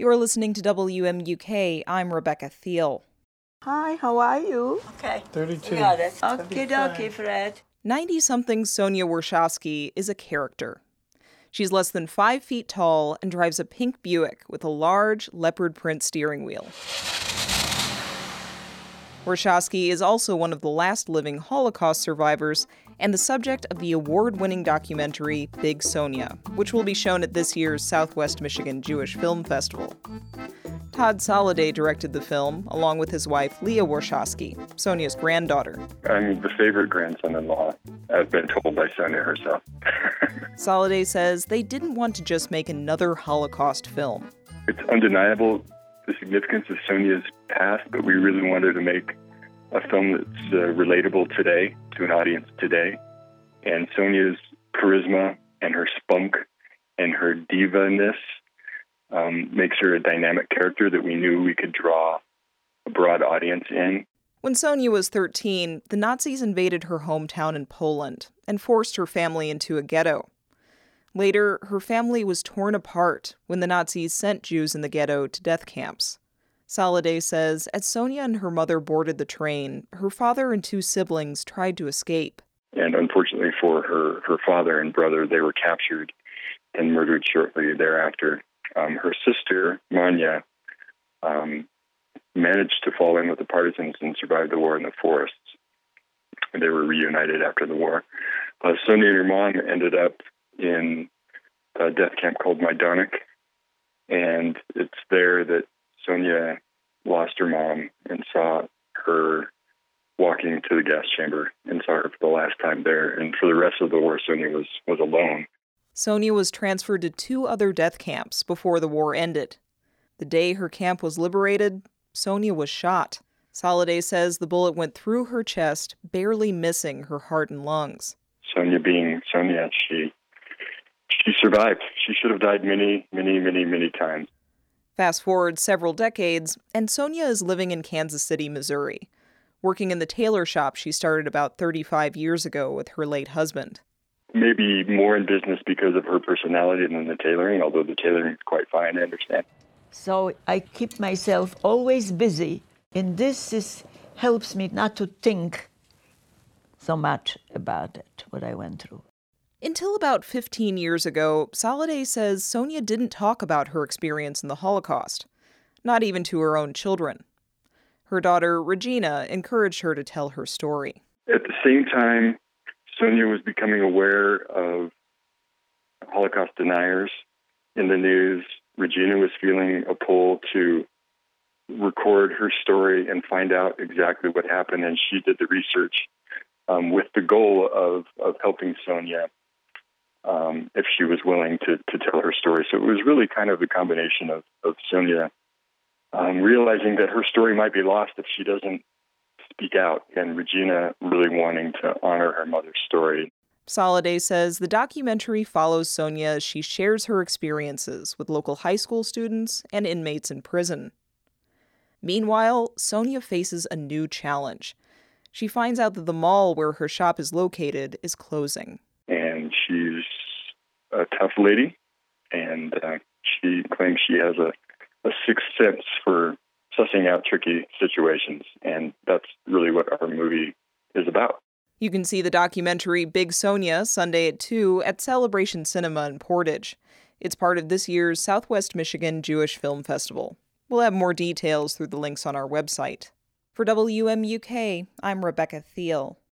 You're listening to WMUK. I'm Rebecca Thiel. Hi, how are you? Okay. 32. Got it. Okay, dokie, Fred. 90-something Sonia Warshawski is a character. She's less than 5 feet tall and drives a pink Buick with a large leopard print steering wheel. Warshawski is also one of the last living Holocaust survivors and the subject of the award-winning documentary Big Sonia, which will be shown at this year's Southwest Michigan Jewish Film Festival. Todd Soliday directed the film, along with his wife, Leah Warshawski, Sonia's granddaughter. I'm the favorite grandson-in-law, I've been told by Sonia herself. Soliday says they didn't want to just make another Holocaust film. It's undeniable the significance of Sonia's past, but we really wanted to make a film that's relatable today, to an audience today. And Sonia's charisma and her spunk and her diva-ness makes her a dynamic character that we knew we could draw a broad audience in. When Sonia was 13, the Nazis invaded her hometown in Poland and forced her family into a ghetto. Later, her family was torn apart when the Nazis sent Jews in the ghetto to death camps. Soliday says as Sonia and her mother boarded the train, her father and 2 siblings tried to escape. And unfortunately for her father and brother, they were captured and murdered shortly thereafter. Her sister, Manya, managed to fall in with the partisans and survive the war in the forests. They were reunited after the war. Sonia and her mom ended up in a death camp called Majdanek, and it's there that Sonia lost her mom and saw her walking to the gas chamber and saw her for the last time there. And for the rest of the war, Sonia was alone. Sonia was transferred to 2 other death camps before the war ended. The day her camp was liberated, Sonia was shot. Soliday says the bullet went through her chest, barely missing her heart and lungs. Sonia being Sonia, she survived. She should have died many, many, many, many times. Fast forward several decades, and Sonia is living in Kansas City, Missouri, working in the tailor shop she started about 35 years ago with her late husband. Maybe more in business because of her personality than the tailoring, although the tailoring is quite fine, I understand. So I keep myself always busy, and this helps me not to think so much about it, what I went through. Until about 15 years ago, Soliday says Sonia didn't talk about her experience in the Holocaust, not even to her own children. Her daughter, Regina, encouraged her to tell her story. At the same time, Sonia was becoming aware of Holocaust deniers in the news. Regina was feeling a pull to record her story and find out exactly what happened, and she did the research with the goal of helping Sonia if she was willing to tell her story. So it was really kind of the combination of Sonia realizing that her story might be lost if she doesn't speak out, and Regina really wanting to honor her mother's story. Soliday says the documentary follows Sonia as she shares her experiences with local high school students and inmates in prison. Meanwhile, Sonia faces a new challenge. She finds out that the mall where her shop is located is closing. And she's a tough lady, and she claims she has a sixth sense for sussing out tricky situations, and that's really what our movie is about. You can see the documentary Big Sonia Sunday at 2 at Celebration Cinema in Portage. It's part of this year's Southwest Michigan Jewish Film Festival. We'll have more details through the links on our website. For WMUK, I'm Rebecca Thiel.